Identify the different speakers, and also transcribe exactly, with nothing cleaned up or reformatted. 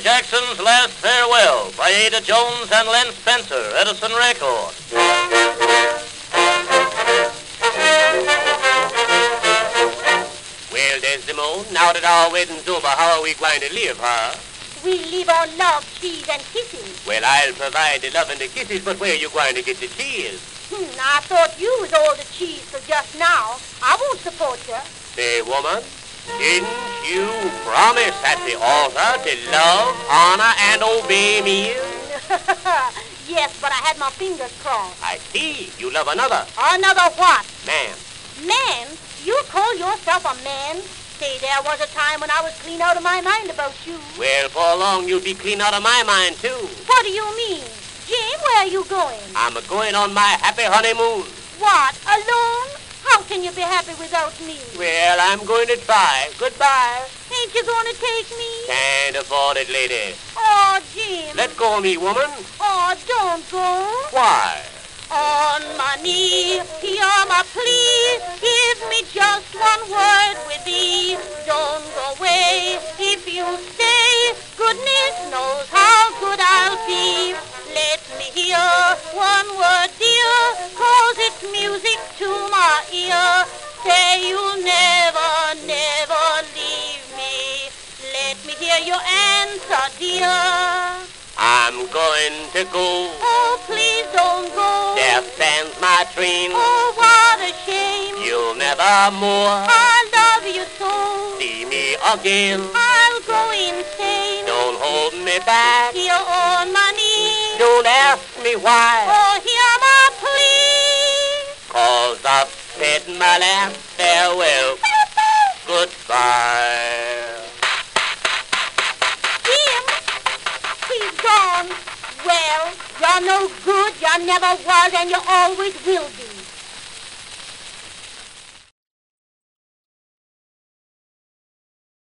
Speaker 1: Jackson's Last Farewell by Ada Jones and Len Spencer, Edison Records.
Speaker 2: Well, Desdemona, now that our wedding's over, how are we going to live, huh?
Speaker 3: We live on love, cheese, and kisses.
Speaker 2: Well, I'll provide the love and the kisses, but where are you going to get the cheese?
Speaker 3: Hmm, I thought you was all the cheese for just now. I won't support you.
Speaker 2: Say, woman, didn't you promise at the altar to love, honor, and obey me?
Speaker 3: Yes, but I had my fingers crossed.
Speaker 2: I see. You love another.
Speaker 3: Another what?
Speaker 2: Man.
Speaker 3: Man? You call yourself a man? Say, there was a time when I was clean out of my mind about you.
Speaker 2: Well, for long you'll be clean out of my mind, too.
Speaker 3: What do you mean? Jim, where are you going?
Speaker 2: I'm going on my happy honeymoon.
Speaker 3: What, alone? How can you be happy without me?
Speaker 2: Well, I'm going to try. Goodbye.
Speaker 3: Ain't you going to take me?
Speaker 2: Can't afford it, lady.
Speaker 3: Oh, Jim.
Speaker 2: Let go of me, woman.
Speaker 3: Oh, don't go.
Speaker 2: Why?
Speaker 3: On my knee, hear my plea. Give me just one word with thee. Don't go away. If you stay, goodness knows how good I'll be. Let me hear one word, dear, 'cause it's music to my ear. Say you'll never, never leave me. Let me hear your answer, dear.
Speaker 2: I'm going to go.
Speaker 3: Oh, please don't go.
Speaker 2: There stands my train.
Speaker 3: Oh, what a shame.
Speaker 2: You'll never more
Speaker 3: I love you so.
Speaker 2: see me again.
Speaker 3: I'll go insane.
Speaker 2: Don't hold me back.
Speaker 3: Here on my knees.
Speaker 2: Don't ask me why.
Speaker 3: Oh, hear my plea.
Speaker 2: 'Cause I've said my last farewell. Goodbye.
Speaker 3: Jim, he's gone. Well, you're no good. You never was, and you always will be.